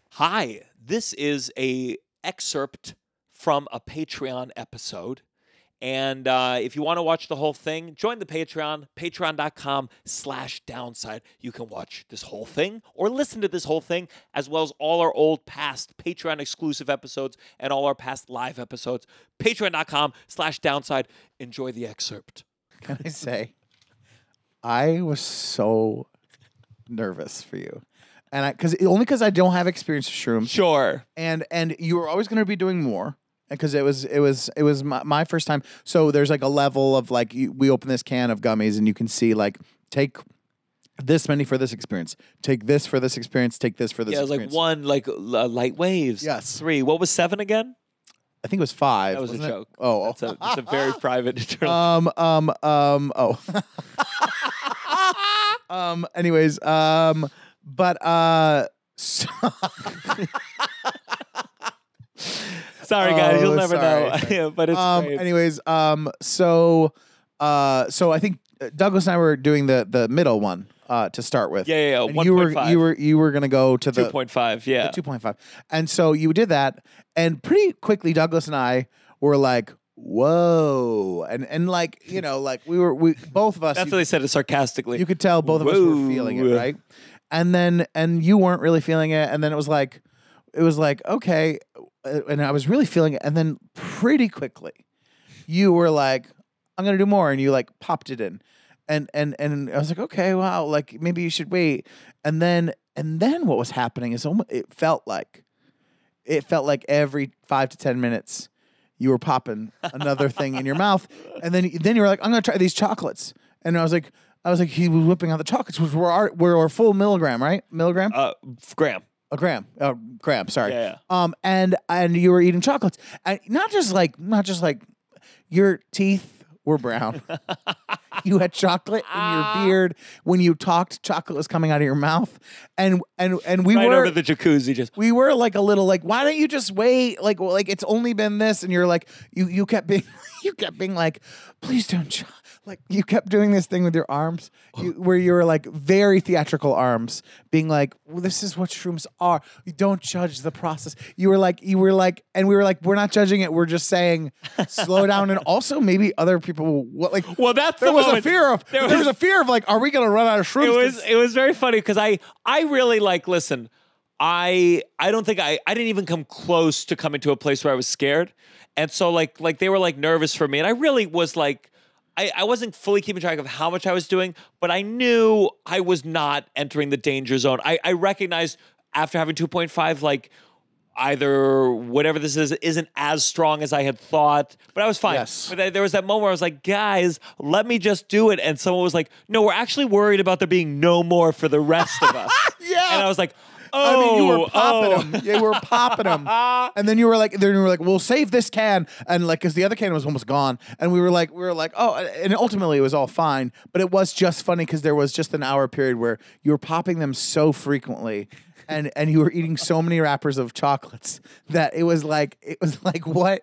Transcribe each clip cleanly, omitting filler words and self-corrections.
Hi, this is a excerpt from a Patreon episode. And if you want to watch the whole thing, join the Patreon, patreon.com/downside. You can watch this whole thing or listen to this whole thing, as well as all our old past Patreon exclusive episodes and all our past live episodes. Patreon.com/downside. Enjoy the excerpt. Can I say, I was so nervous for you, and because I don't have experience with shrooms, Sure. and you were always going to be doing more, because it was my first time. So there's like a level of like we open this can of gummies, and you can see like take this many for this experience, take this for this experience, take this for this. Yeah, it was like experience. 1, light waves. Yes. 3. What was 7 again? I think it was 5. That was a wasn't it? joke. Oh, It's a very private internal. Oh. Anyways, but so Sorry, guys, you'll never sorry. know. Yeah, but it's great. anyways, so I think Douglas and I were doing the middle one to start with. Yeah. And 1.5. you were gonna go to the 2.5. Yeah. 2.5, and so you did that, and pretty quickly Douglas and I were like, whoa, and like like we both of us. That's what they said it sarcastically. You could tell both of us were Whoa. feeling it, right? And you weren't really feeling it, and then it was like okay, and I was really feeling it, and then pretty quickly, you were like, "I'm gonna do more," and you like popped it in, and I was like, "Okay, wow, like maybe you should wait," and then what was happening is it felt like every 5 to 10 minutes you were popping another thing in your mouth, and then you were like, "I'm gonna try these chocolates," and I was like, he was whipping out the chocolates, which were our full milligram, right? Milligram? Graham. A gram. Gram, sorry. Yeah. And you were eating chocolates. And not just like your teeth were brown. You had chocolate in your beard. When you talked, chocolate was coming out of your mouth. And we Right were over the jacuzzi just. we were like a little like, why don't you just wait? Like it's only been this, and you're like, you kept being like, please don't. Like you kept doing this thing with your arms, where you were like very theatrical arms, being like, well, this is what shrooms are. You don't judge the process. You were like, and we were like, we're not judging it. We're just saying, slow down, and also maybe other people like. Well, that's there the was moment. a fear of there was a fear of like, are we gonna run out of shrooms? It was very funny because I really like listen. I don't think I didn't even come close to coming to a place where I was scared, and so like they were like nervous for me, and I really was like. I wasn't fully keeping track of how much I was doing, but I knew I was not entering the danger zone. I recognized after having 2.5, like either whatever this is isn't as strong as I had thought, but I was fine. Yes. But there was that moment where I was like, guys, let me just do it. And someone was like, no, we're actually worried about there being no more for the rest of us. Yeah. And I was like, I mean, you were popping oh. them. You were popping them. And then you were like, we'll save this can. And like, cause the other can was almost gone. And we were like, oh, and ultimately it was all fine. But it was just funny because there was just an hour period where you were popping them so frequently. And you were eating so many wrappers of chocolates that it was like, what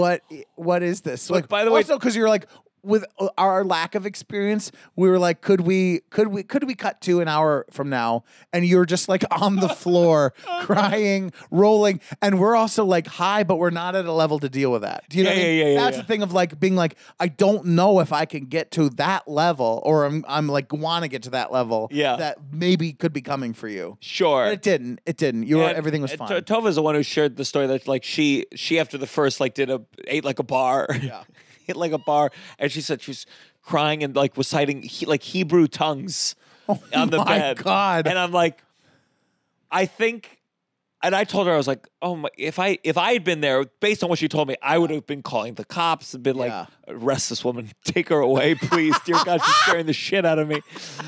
is this? Look, Like, by the way, also because you're like, with our lack of experience, we were like, could we cut to an hour from now? And you're just like on the floor, crying, rolling, and we're also like high, but we're not at a level to deal with that. Do you know what I mean? Yeah. That's the thing of like being like, I don't know if I can get to that level, or I'm like want to get to that level. Yeah. That maybe could be coming for you. Sure. But it didn't. Everything was fine. Tova is the one who shared the story that like she after the first like ate like a bar. Yeah. Hit like a bar, and she said she was crying and like reciting Hebrew tongues on the bed. Oh my God. And I'm like, I think, and I told her I was like, oh my, if I had been there, based on what she told me, I would have been calling the cops and been like, arrest this woman, take her away, please, dear God, she's scaring the shit out of me.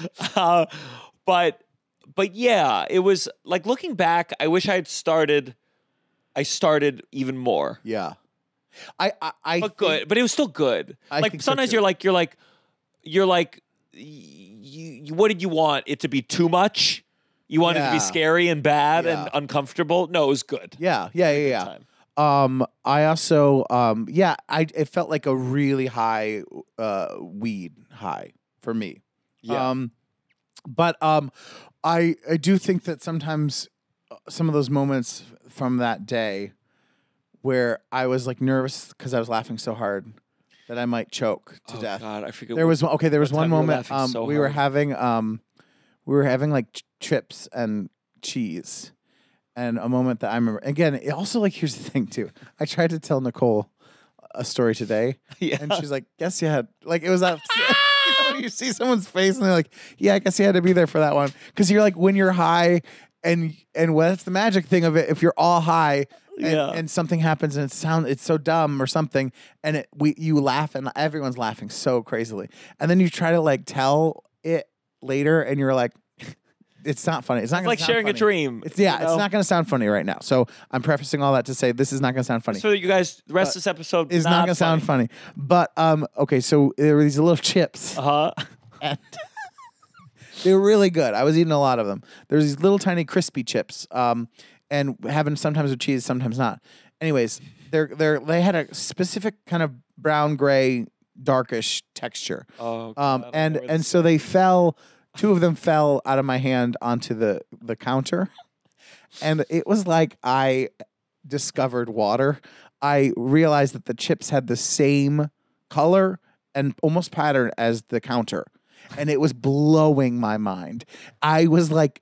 But yeah, it was like looking back, I wish I started even more. Yeah. But good, but it was still good. I like think so sometimes too. you're like, what did you want it to be too much? You want it to be scary and bad and uncomfortable? No, it was good. Yeah. Time. I also, it felt like a really high weed high for me. Yeah. But I do think that sometimes some of those moments from that day where I was like nervous because I was laughing so hard that I might choke to death. God, I forget. There was one time you were moment laughing so we were hard. having like chips and cheese, and a moment that I remember. Again, it also like here's the thing too. I tried to tell Nicole a story today, Yeah. and she's like, "Guess you had like it was that." You see someone's face and they're like, "Yeah, I guess you had to be there for that one." Because you're like when you're high, and what's the magic thing of it? If you're all high. And something happens and it's so dumb or something, and you laugh and everyone's laughing so crazily, and then you try to like tell it later and you're like, it's not funny. It's not gonna like sound sharing funny. a dream. It's not going to sound funny right now. So I'm prefacing all that to say this is not going to sound funny. So you guys, the rest of this episode It's not going to sound funny. But okay, so there were these little chips. And they were really good. I was eating a lot of them. There's these little tiny crispy chips. And having sometimes with cheese, sometimes not. Anyways, they had a specific kind of brown, gray, darkish texture. Oh, God, and so they fell. Two of them fell out of my hand onto the counter, and it was like I discovered water. I realized that the chips had the same color and almost pattern as the counter. And it was blowing my mind. They looked like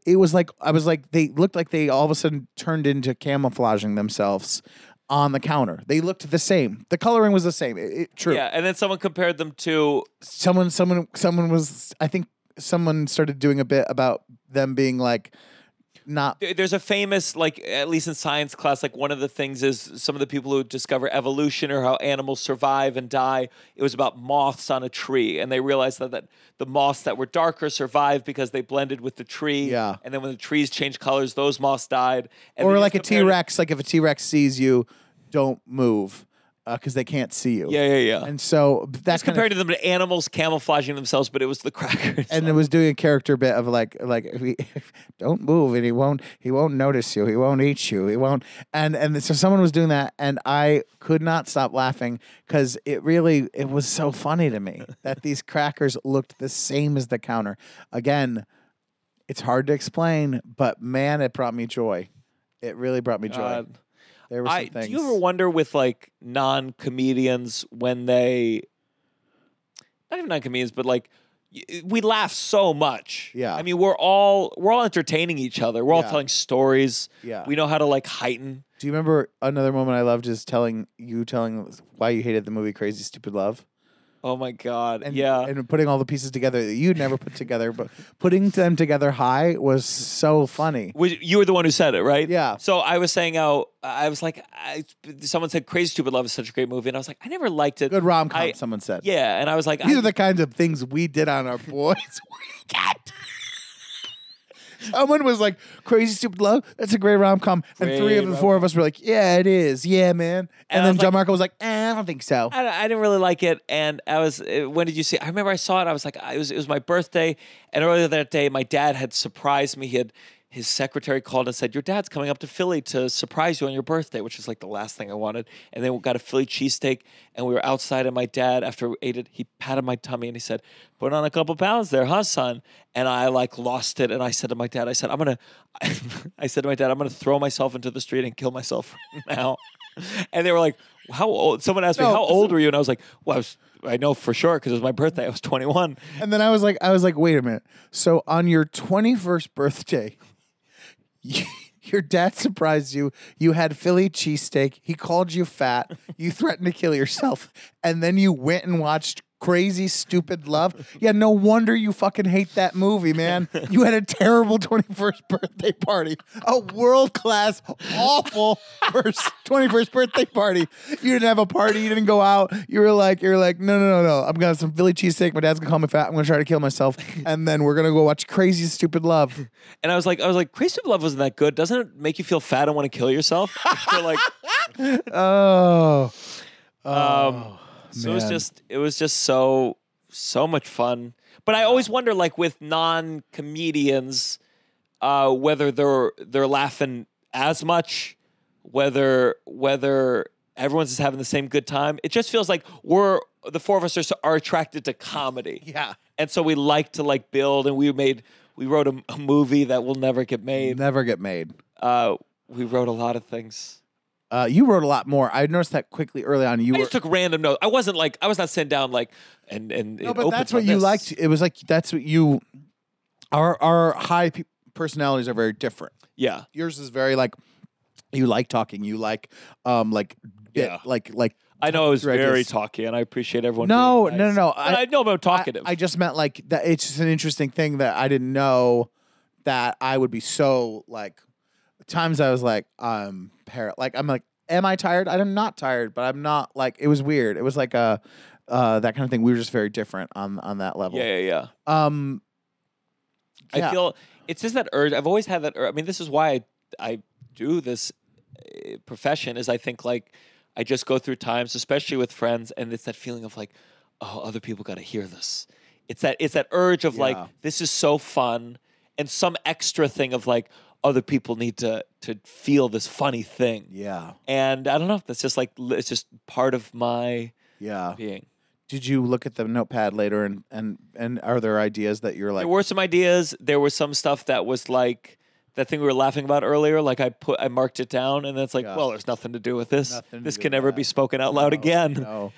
they all of a sudden turned into camouflaging themselves on the counter. They looked the same. The coloring was the same. True. Yeah, and then someone compared them to someone was, I think someone started doing a bit about them being like, not. There's a famous, like, at least in science class, like one of the things is some of the people who discover evolution or how animals survive and die. It was about moths on a tree, and they realized that the moths that were darker survived because they blended with the tree. Yeah. And then when the trees changed colors, those moths died. And Or they like a just compared T-Rex, like if a T-Rex sees you, don't move because they can't see you. Yeah. And so that's That's compared to them to animals camouflaging themselves, but it was the crackers. And it was doing a character bit of like don't move and he won't notice you, he won't eat you, he won't, and so someone was doing that and I could not stop laughing because it was so funny to me that these crackers looked the same as the counter. Again, it's hard to explain, but man, it brought me joy. It really brought me joy. There were some things. Do you ever wonder with like non-comedians when they, not even non-comedians, but like we laugh so much. Yeah. I mean, we're all entertaining each other. We're all Yeah. telling stories. Yeah. We know how to like heighten. Do you remember another moment I loved is telling why you hated the movie Crazy Stupid Love? Oh my God. And, yeah. and putting all the pieces together that you'd never put together, but putting them together high was so funny. You were the one who said it, right? Yeah. So I was saying someone said Crazy Stupid Love is such a great movie. And I was like, I never liked it. Good rom-com, someone said. Yeah. And I was like, These are the kinds of things we did on our boys' weekend. Someone was like, Crazy Stupid Love, that's a great rom-com. And three of the four of us were like, yeah, it is. Yeah, man. And then John Marco was like, I don't think so. I didn't really like it. And when did you see it? I remember I saw it. I was like, it was my birthday. And earlier that day, my dad had surprised me. His secretary called and said, your dad's coming up to Philly to surprise you on your birthday, which is like the last thing I wanted. And then we got a Philly cheesesteak and we were outside and my dad, after we ate it, he patted my tummy and he said, put on a couple pounds there, huh, son? And I like lost it. And I said to my dad, I'm going to throw myself into the street and kill myself now. And they were like, how old? Someone asked me, how old were you? And I was like, well, I know for sure because it was my birthday. I was 21. And then I was like, wait a minute. So on your 21st birthday, your dad surprised you. You had Philly cheesesteak. He called you fat. You threatened to kill yourself. And then you went and watched Crazy Stupid Love. Yeah, no wonder you fucking hate that movie, man. You had a terrible 21st birthday party. A world-class, awful 21st birthday party. You didn't have a party. You didn't go out. You're like, no. I'm going to have some Philly cheesesteak. My dad's going to call me fat. I'm going to try to kill myself. And then we're going to go watch Crazy Stupid Love. And I was like, Crazy Stupid Love wasn't that good. Doesn't it make you feel fat and want to kill yourself? You're like, so it was just so much fun. But I always wonder, like with non-comedians, whether they're laughing as much, whether everyone's just having the same good time. It just feels like the four of us are attracted to comedy. Yeah. And so we like to like build, and we wrote a movie that will never get made. Never get made. we wrote a lot of things. You wrote a lot more. I noticed that quickly early on. You I were just took random notes. I was not sitting down like and no, but that's what you liked. It was like that's what you. Our high personalities are very different. Yeah. Yours is very like you like talking. You like like Yeah. like I know I was through very ideas. talky, and I appreciate everyone. No, being no, nice. no, no. But I know about talkative. I just meant like that. It's just an interesting thing that I didn't know that I would be so like. Times I was like, I'm like, am I tired? I'm not tired, but I'm not like. It was weird. It was like that kind of thing. We were just very different on that level. Yeah. Yeah. I feel it's just that urge. I've always had that. I mean, this is why I do this profession. Is I think like I just go through times, especially with friends, and it's that feeling of like, oh, other people got to hear this. It's that urge of like, this is so fun, and some extra thing of like, other people need to feel this funny thing. Yeah. And I don't know. That's just like it's just part of my being. Did you look at the notepad later and are there ideas that you're like? There were some ideas. There was some stuff that was like that thing we were laughing about earlier. Like I marked it down, and it's like, well, there's nothing to do with this. This can never be spoken out loud again. No.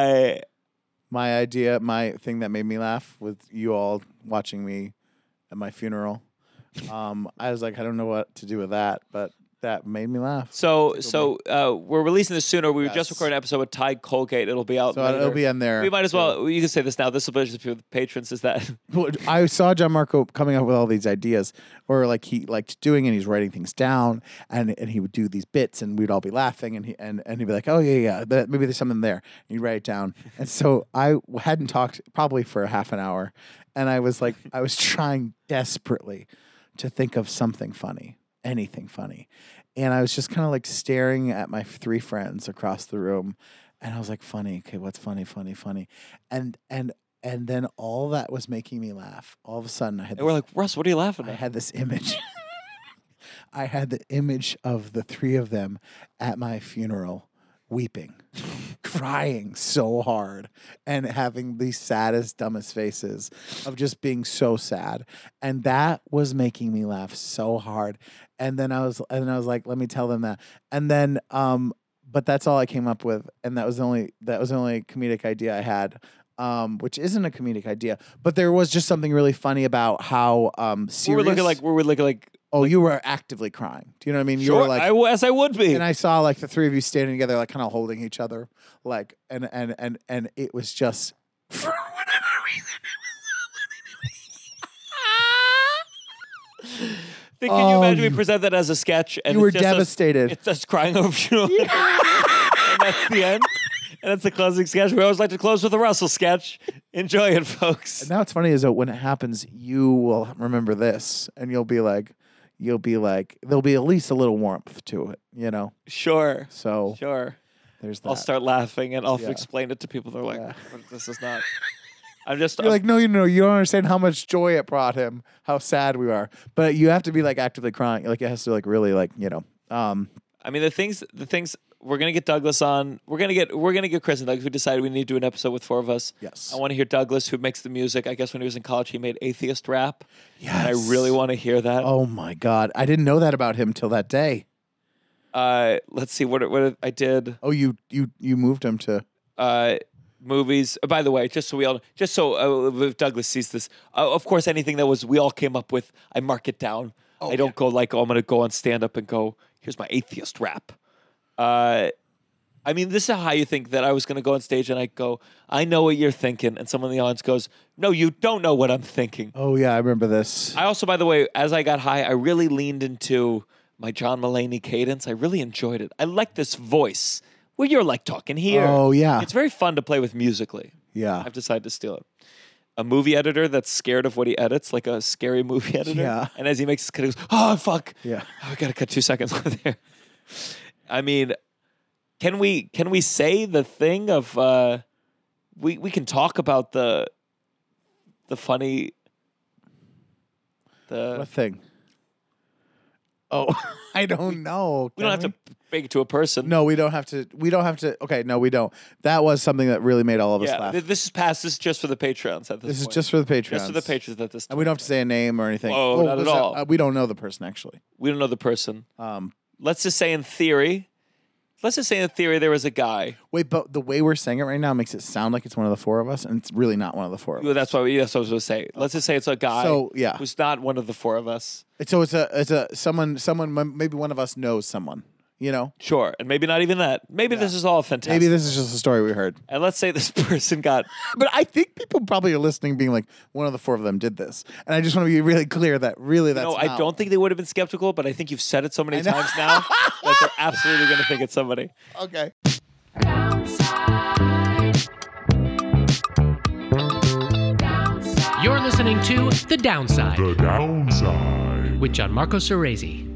My thing that made me laugh with you all watching me at my funeral. I was like, I don't know what to do with that, but that made me laugh. So we're releasing this sooner. We were just recording an episode with Tide Colgate. It'll be out. So later. it'll be in there. We might as well. You can say this now. This will be to the patrons. Is that I saw John Marco coming up with all these ideas, or like he liked doing, and he's writing things down, and he would do these bits, and we'd all be laughing, and he'd be like, oh yeah, maybe there's something there. And he'd write it down, and so I hadn't talked probably for a half an hour, and I was like, I was trying desperately to think of something funny, anything funny. And I was just kind of like staring at my three friends across the room. And I was like, funny. Okay, what's funny? And then all that was making me laugh. All of a sudden I had we're like, Russ, what are you laughing at? I had this image. I had the image of the three of them at my funeral weeping, crying so hard, and having the saddest, dumbest faces of just being so sad. And that was making me laugh so hard. And then I was like, let me tell them that. And then, but that's all I came up with. And that was the only comedic idea I had. Which isn't a comedic idea, but there was just something really funny about how serious. We were looking like. Oh, you were actively crying. Do you know what I mean? Sure, you were like, as I would be. And I saw like the three of you standing together, like kind of holding each other, like, and it was just for whatever reason. Can you imagine me present that as a sketch? And you were it's just devastated. It's us crying over funeral, and that's the end. And that's the closing sketch. We always like to close with a Russell sketch. Enjoy it, folks. And now what's funny is that when it happens, you will remember this, and you'll be like, there'll be at least a little warmth to it, you know? Sure. So sure. There's that. I'll start laughing, and I'll explain it to people. They're like, this is not. You're like, no, you don't understand how much joy it brought him, how sad we are. But you have to be like actively crying. Like it has to like really like, you know. I mean, the things we're gonna get Douglas on. We're gonna get Chris and Douglas. We decided we need to do an episode with four of us. Yes. I want to hear Douglas, who makes the music. I guess when he was in college, he made atheist rap. Yes. And I really want to hear that. Oh my God, I didn't know that about him till that day. Let's see what I did. Oh, you moved him to movies. By the way, just so if Douglas sees this, of course, anything that was we all came up with, I mark it down. I don't go like, I'm going to go on stand up and go, here's my atheist rap. I mean, this is how you think that I was going to go on stage and I go, I know what you're thinking. And someone in the audience goes, no, you don't know what I'm thinking. Oh, yeah, I remember this. I also, by the way, as I got high, I really leaned into my John Mulaney cadence. I really enjoyed it. I like this voice where you're like talking here. Oh, yeah. It's very fun to play with musically. Yeah. I've decided to steal it. A movie editor that's scared of what he edits, like a scary movie editor. Yeah. And as he makes his cut, he goes, oh, fuck. Yeah. I got to cut 2 seconds off there. I mean, can we say the thing of we can talk about the funny what thing? Oh, I don't know. We don't have to make it to a person. No, we don't have to. We don't have to. Okay, no, we don't. That was something that really made all of us Yeah, laugh. this is past. This is just for the Patreons at this This is point. just for the Patreons. Just for the patrons at this time. And we don't have to say a name or anything. Oh, not at was all. we don't know the person, actually. We don't know the person. Let's just say in theory. Let's just say in theory there was a guy. Wait, but the way we're saying it right now makes it sound like it's one of the four of us, and it's really not one of the four of us. Well, that's what I was going to say. Let's just say it's a guy So, yeah. who's not one of the four of us. So it's a someone, maybe one of us knows someone, you know? Sure. And maybe not even that. Maybe this is all fantastic. Maybe this is just a story we heard. And let's say this person got... But I think people probably are listening being like, one of the four of them did this. And I just want to be really clear that really that's No, not. I don't think they would have been skeptical, but I think you've said it so many times now that they're absolutely going to think it's somebody. Okay. You're listening to The Downside The Downside. with Gianmarco Cerezi.